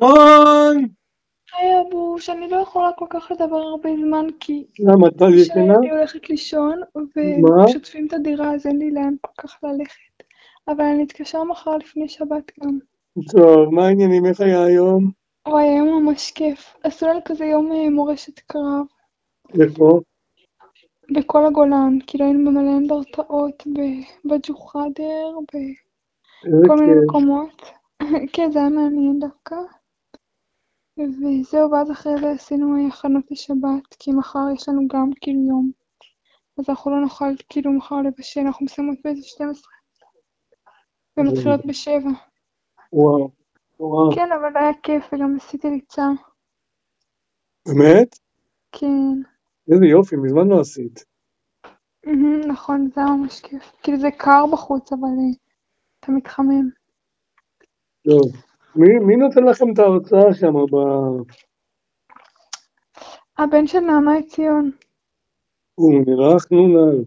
אוי! היי אבוש, אני לא יכולה כל כך לדבר הרבה זמן כי למה, טל ישנה? שאני הולכת לישון מה? ומשתפים את הדירה אז אין לי לאן כל כך ללכת. אבל אני אתקשר מחר לפני שבת גם. טוב, מה העניינים? איך היה היום? וואי, היום ממש כיף. עשו לנו כזה יום מורשת קרב איפה? בכל הגולן. כאילו היינו במלא אנדרטאות, בווג'ו חדר, איזה בכל מיני כיף. מקומות. כן, זה היה מעניין דווקא. וזהו, ואז אחרי זה עשינו הכנות לשבת, כי מחר יש לנו גם כאילו יום. אז אנחנו לא נוכל כאילו מחר לבשל, אנחנו מסיימות באיזה 12 ומתחילות ב7. וואו, וואו. כן, אבל היה כיף וגם עשיתי ריצה. באמת? כן, איזה יופי, מזמן לא עשית. נכון, זה היה ממש כיף. כאילו זה קר בחוץ, אבל אתה מתחמם. טוב. מי נותן לכם את ההרצאה שם הבן של נעמה ציון. הוא נראה חנון.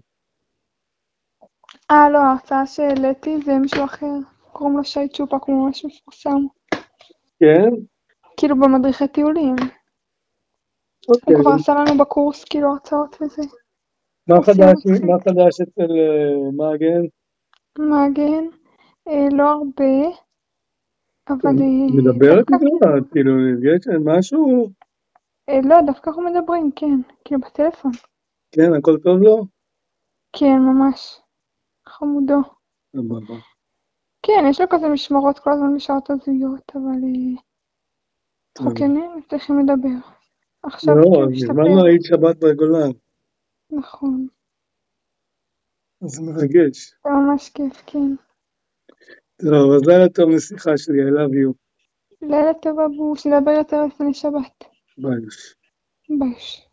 לא, ההרצאה שהעליתי זה מישהו אחר. קוראים לו שי צ'ופק, הוא ממש מפורסם. כן? כאילו במדריכי טיולים. הוא אוקיי. כבר עשה לנו בקורס כאילו הרצאות וזה. מה הוא שיא חדש, מצחיק. מה חדש אצל מגן? מעגן, לא הרבה, אבל מדברת דווקא איתו? את כאילו נפגשת משהו? לא, דווקא אנחנו מדברים, כן, כאילו בטלפון. כן, הכל טוב לו? כן, ממש. חמודו. סבבה. כן, יש לו כזה משמרות כל הזמן בשעות הזויות, אבל אנחנו טוב. כן צריכים לדבר. עכשיו לא, כאילו מזמן השתפר. לא היית שבת בגולן. נכון. אז זה מרגש. זה ממש כיף, כן. טוב, אז לילה טוב נסיכה שלי, I love you. לילה טוב אבוש, נדבר יותר לפני שבת. ביי. ביי.